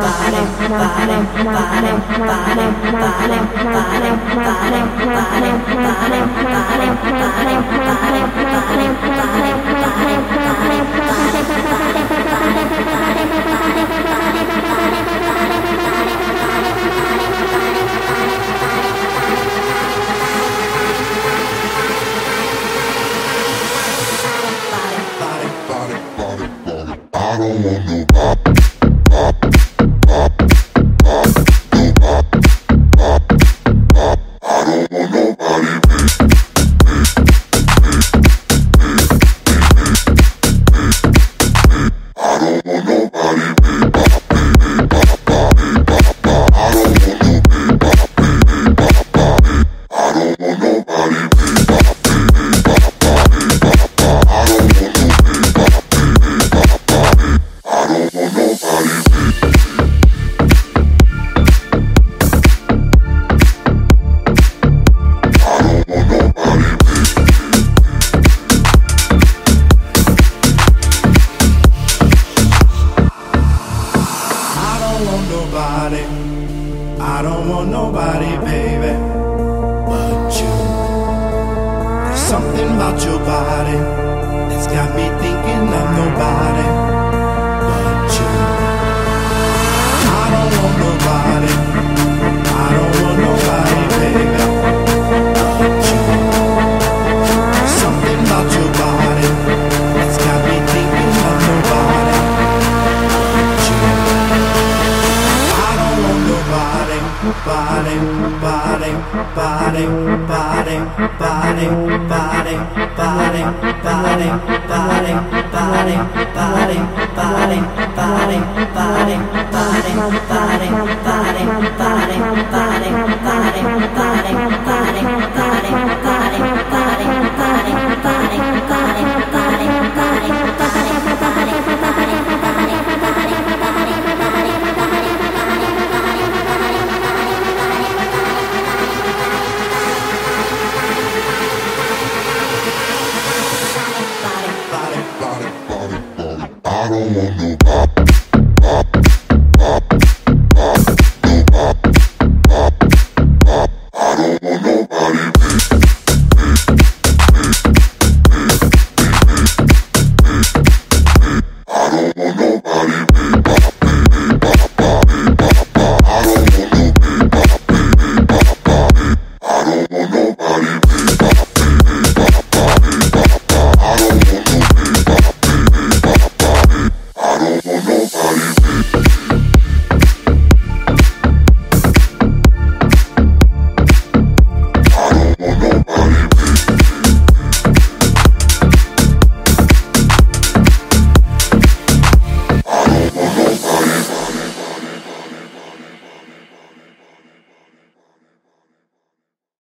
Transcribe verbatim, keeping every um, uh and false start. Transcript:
I don't want nobody, baby, but you. There's something about your body that's got me thinking of nobody but you. I don't want nobody, I don't want nobody, baby, but you. There's something about your body that's got me thinking of nobody but you. I don't want nobody. Body, body, body, body, body, body, body, body, body, body, body, body, body, body, body, body, I don't want nobody.